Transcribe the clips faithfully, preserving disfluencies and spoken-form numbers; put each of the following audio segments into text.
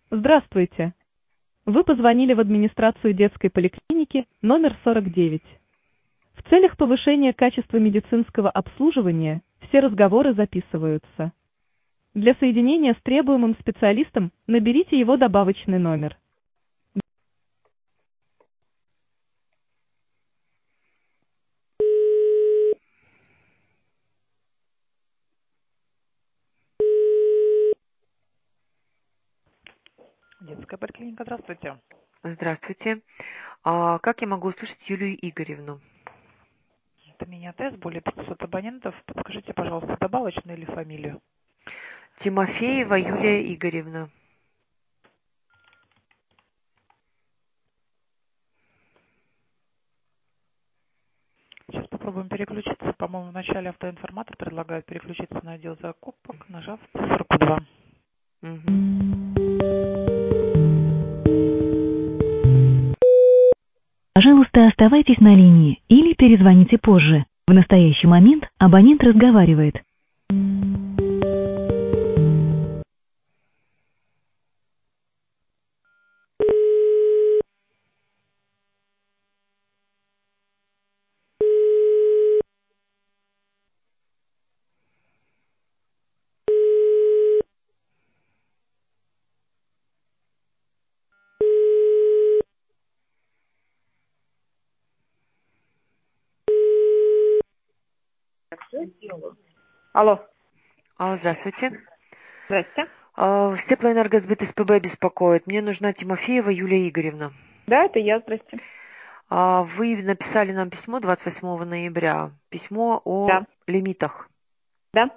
Здравствуйте. Вы позвонили в администрацию детской поликлиники номер сорок девять. В целях повышения качества медицинского обслуживания все разговоры записываются. Для соединения с требуемым специалистом наберите его добавочный номер. Детская поликлиника, здравствуйте. Здравствуйте. А как я могу услышать Юлию Игоревну? Это меня тест, более пятисот абонентов. Подскажите, пожалуйста, добавочную или фамилию? Тимофеева Юлия Игоревна. Сейчас попробуем переключиться. По-моему, в начале автоинформатор предлагает переключиться на отдел закупок, нажав циферку два. Угу. Пожалуйста, оставайтесь на линии или перезвоните позже. В настоящий момент абонент разговаривает. Алло. А, здравствуйте. Здрасте. А, с Теплоэнергосбыт СПБ беспокоит. Мне нужна Тимофеева Юлия Игоревна. Да, это я, здрасте. А, вы написали нам письмо двадцать восьмого ноября. Письмо о Да. лимитах. Да?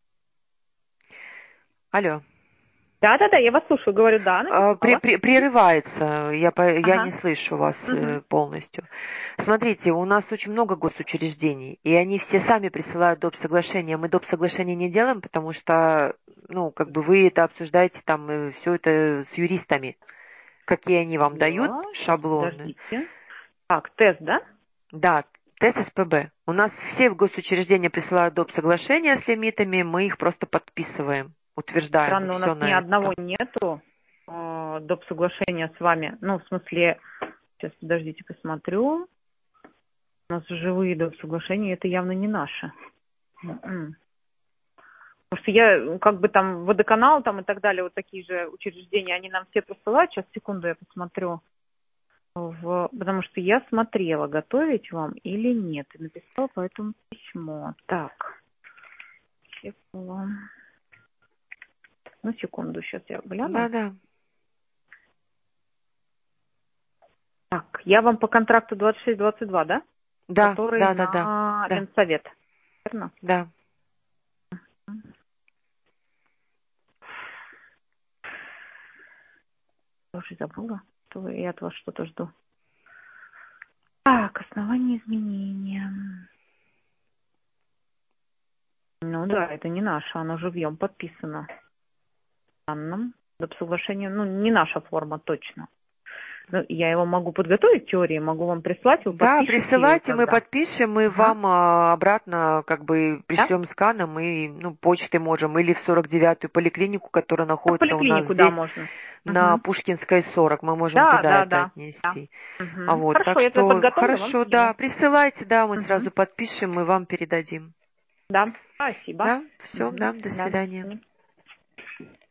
Алло. Да-да-да, я вас слушаю, говорю, да, А, при- написала. при- прерывается. Я, по- я Ага. не слышу вас э, Мгм. полностью. Смотрите, у нас очень много госучреждений, и они все сами присылают доп. Соглашения. Мы доп. Соглашения не делаем, потому что, ну, как бы вы это обсуждаете там, все это с юристами. Какие они вам дают Да, сейчас, шаблоны. подождите. Так, тест, да? Да, тест СПБ. У нас все госучреждения присылают доп. Соглашения с лимитами, мы их просто подписываем, утверждаем Странно, у нас все ни на одного это. нету э, доп. Соглашения с вами. Ну, в смысле, сейчас, подождите, посмотрю. У нас живые доп. Соглашения, это явно не наши. М-м. Потому что я, ну, как бы там, водоканал там и так далее, вот такие же учреждения, они нам все присылают. Сейчас, секунду, я посмотрю. В... Потому что я смотрела, готовить вам или нет. И написала по этому письмо. Так. Секунду. Ну, секунду, сейчас я гляну. Да-да. Так, я вам по контракту двадцать шесть двадцать два, да? Да, Который да, да, да, на да, Ленсовет. Верно? да. Я уже забыла. То я от вас что-то жду. Так, основание изменения. Ну да, это не наше, оно живьем подписано. Анном. Доп. Соглашение, ну, не наша форма точно. Ну, я его могу подготовить в теории, могу вам прислать, вы Да, подпишете ее присылайте, мы тогда. подпишем, мы Ага. вам а, обратно как бы Да? пришлем сканом и ну, почтой можем, или в сорок девятую поликлинику, которая В находится у нас поликлинику, да, здесь можно. на Угу. Пушкинской сорок, мы можем Да, туда да, это да. да. отнести. А Угу. вот, так Хорошо, я тогда что подготовлю, вам хорошо, да, скину. присылайте, да, мы Угу. сразу подпишем, мы вам передадим. Да, спасибо. Да, все, Угу. да, до Да, до свидания. свидания.